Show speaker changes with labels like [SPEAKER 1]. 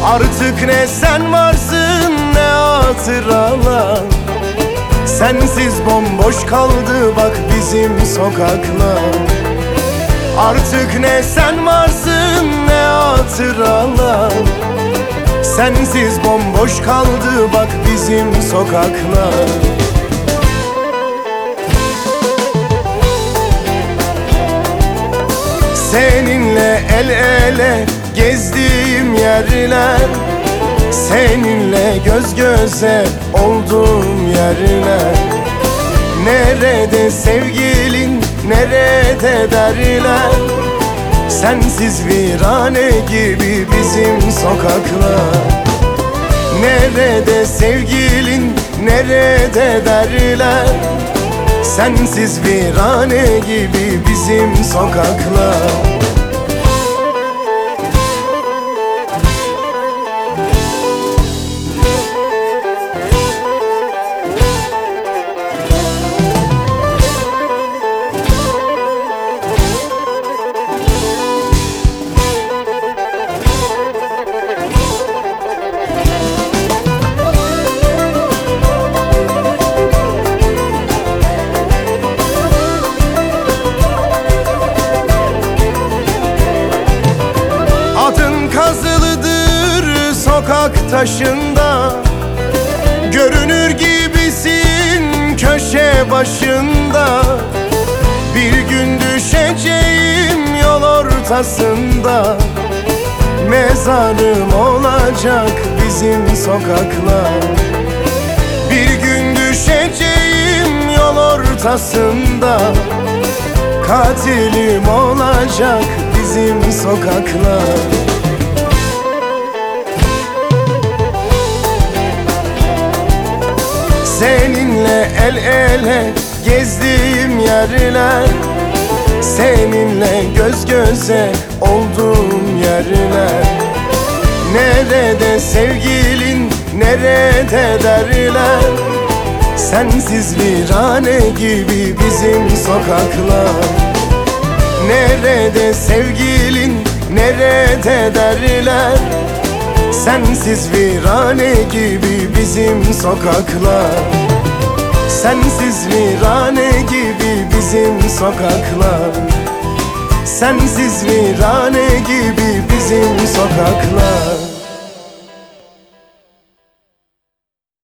[SPEAKER 1] Artık ne sen varsın ne hatıralar. Sensiz bomboş kaldı bak bizim sokaklar. Artık ne sen varsın ne hatıralar. Sensiz bomboş kaldı bak bizim sokaklar. Seninle el ele gezdiğim yerler, seninle göz göze olduğum yerler. Nerede sevgilin, nerede derler. Sensiz virane gibi bizim sokaklar. Nerede sevgilin, nerede derler. Sensiz virane gibi bizim sokaklar. Adın kazılıdır sokak taşında. Görünür gibisin köşe başında. Bir gün düşeceğim yol ortasında. Mezarım olacak bizim sokaklar. Bir gün düşeceğim yol ortasında. Katilim olacak bizim sokaklar. Seninle el ele gezdiğim yerler, seninle göz göze olduğum yerler. Nerede sevgilin, nerede derler. Sensiz virane gibi bizim sokaklar. Nerede sevgilin, nerede derler. Sensiz virane gibi bizim sokaklar. Sensiz virane gibi bizim sokaklar. Sensiz virane gibi bizim sokaklar.